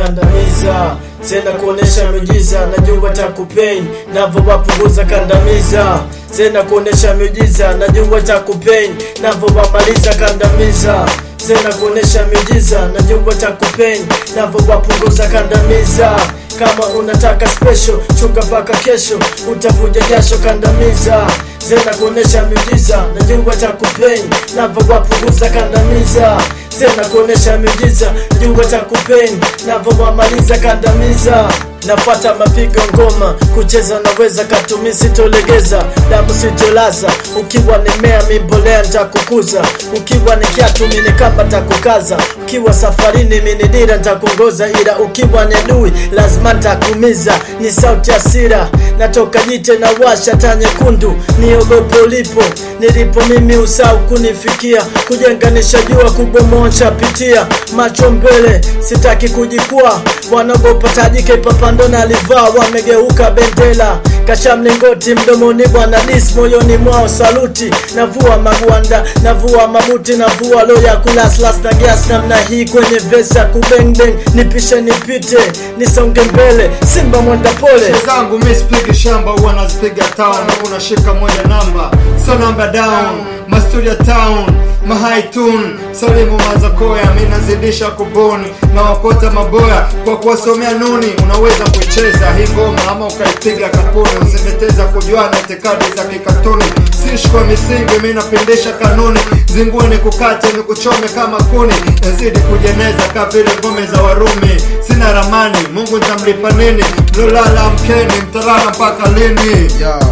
kandamiza, zenda kuonesha miujiza, najua takupeni navo wapunguza kandamiza, zenda kuonesha miujiza, najua takupeni navo wamaliza kandamiza, zenda kuonesha miujiza, najua takupeni navo wapunguza kandamiza. Kama unataka special, chunga paka kesho, utavuja jasho kandamiza, zenda kuonesha miujiza, najua takupeni navo wapunguza kandamiza, zenda kuonesha miujiza, najua takupeni navo wamaliza kandamiza. Napata mapigo ngoma, kucheza naweza katumi sitolegeza, damu sitolaza, ukiwa nimea mimbolea nitakukuza, ukiwa ni kiatu mini kamba takukaza, ukiwa safarini mini dira nitakungoza, ila ukiwa ni adui lazima nitakumiza, ni sauti ya sira, natoka jite na washa taa nyekundu, niogopo ulipo, nilipo mimi usau kunifikia, kujenganisha jua kubomoa chapitia, macho mbele, sitaki kujikua, wanagopa tajike papando na alivaa, wamegeuka bendela, kasha mlingoti mdomoni bwana dis, moyoni mwao saluti, navua magwanda, navua mabuti, navua loya kulaslas na gas namna hii kwenye vesa kubeng, nipishe nipite, nisonge mbele, simba mwenda pole. Shezangu mispigi shamba, wanazipiga town, unashika moja namba, so number down, mastudia town, mahai tune, salimu mazakoya, minazidisha kuboni, na wakota maboya, kwa kuwasomea nuni, unaweza kuicheza hii ngoma ama ukaipiga kapuni, usimeteza kujuana itikadi za kikatuni, sishi kwa misingi, minapendesha kanuni, zinguni kukate ni kuchome kama kuni, nazidi kujeneza kavile ngome za Warumi, sina ramani, Mungu nitamlipa nini, mlolala mkeni, mtalala mpaka lini?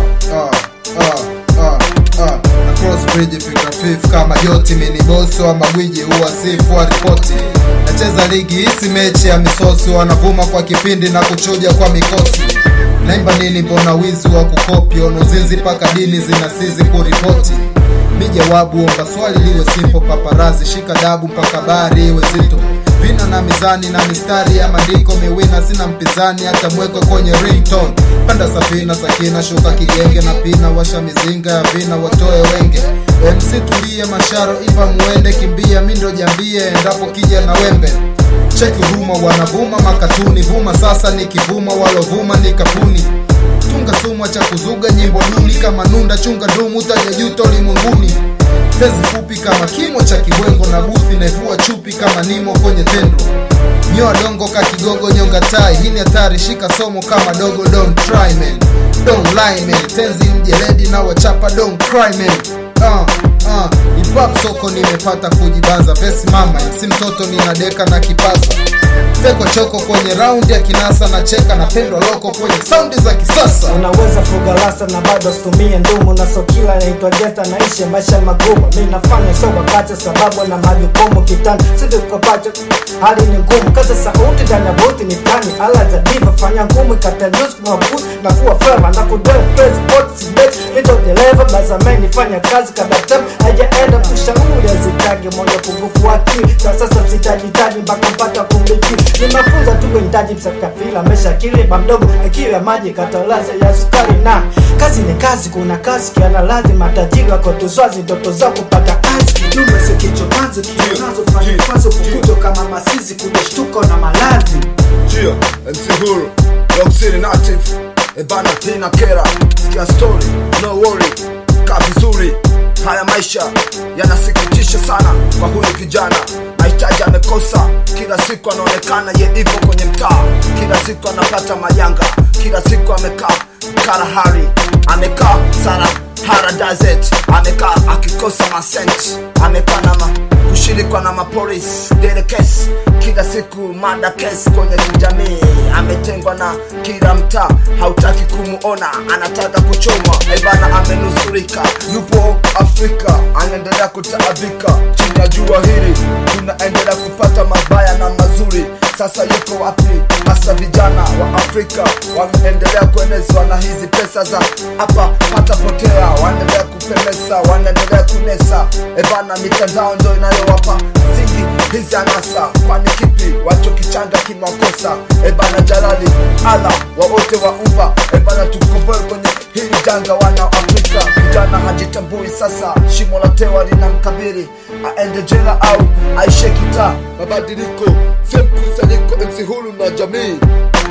Cross bridge fika fifth kama yoti, mini boss wa magwiji huwa sifu wa ripoti, nacheza ligi hisi mechi ya misosi, wanavuma kwa kipindi na kuchuja kwa mikosi, naimba nini mbona wizi wa kukopi, onozizi paka dini zinasizi kuripoti, mijawabu omba swali liwe simple, paparazi shika dabu mpaka bari iwe zito, vina na mizani na mistari ya mandiko, miwina sina mpizani hata mweko kwenye ringtone, panda safina sakina shuka kigenge na pina, washa mizinga ya vina watoe wenge, MC tulie masharo iva muende, kimbia mindo jambie endapo kija na wembe, cheki huruma wanavuma makatuni, vuma sasa nikivuma walovuma ni kapuni, tunga sumwa cha kuzuga nyimbo duni, kama nunda chunga dumu tajajuto limunguni, pezi fupi kama kimo cha kibwengo, na buthi naivua chupi kama nimo kwenye tendo, nyoa dongo kakigogo nyonga tai, hini hatari shika somo kama dogo, don't try man, don't lie man, tenzi mjeledi na wachapa don't cry man, Hip-hop soko nimepata kujibanza, vesi mama si mtoto ninadeka na kipaza, teko choko kwenye round ya kinasa, na cheka na pendwa loko kwenye soundi za kisasa, unaweza fugalasa na bado stumie ndumu, na sokila naitwa geta naishi maisha magumu, mimi nafanya so wakati sababu na majukumu kitani, sisi tukapacha hali ni ngumu, kaza sauti ndani ya boti ni tani, ala za diva fanya ngumu katandusu kwa push na kuwa firma, na kudel press bot si bet, nito dereva baza meni fanya kazi kadatem, hajaenda kushauri azitage moja pungufu akili, sasa sitajitaji mpaka mpata kumliki, ni mafunza tu kuindaji msakafila, mesha kile bamdogo akiwa maji katalaza ya sukari, na kazi ni kazi, kuna kazi kiana lazima tajika kwa tuzwazi ndoto zao kupata azi, kidume sikicho kanzo kinazo fanya kwazo kukuto kama masizi kudeshtuko na malazi. Jio, MC Huru, Rock City Native, Ebana Tina Kera, sikia story, no worry, kaa vizuri, haya maisha yanasikitisha sana kwa huyu kijana, mahitaji amekosa, kila siku anaonekana ye ipo kwenye mtaa, kila siku anapata majanga, kila siku amekaa Kalahari, amekaa Sahara Desert, amekaa akikosa masenti, amekaa na kushirikwa na mapolisi daily case, kila siku mada case kwenye kijamii, ametengwa na kila mtaa, hautaki kumuona, anataka kuchomwa, ebana amenusurika, yupo Afrika, anaendelea kutaabika, chini ya jua hili, tunaendelea kupata mabaya na mazuri, sasa yuko wapi? Hasa vijana wa Afrika, wameendelea kuenezwa na hizi pesa za hapa pata potea, wanaendelea kupemesa, wanaendelea kunesa, ebana mitandao ndo inayowapa zingi hizi anasa, kwani kipi wacho kichanga kimakosa, ebana Jalali ala wa wote wa umba, ebana tukomboe kwenye hili janga wana Afrika, vijana maana hajitambui. Sasa shimo la tewa linamkabili, aende jela au aishe kita. Mabadiliko, same kusanyiko MC Huru na jamii.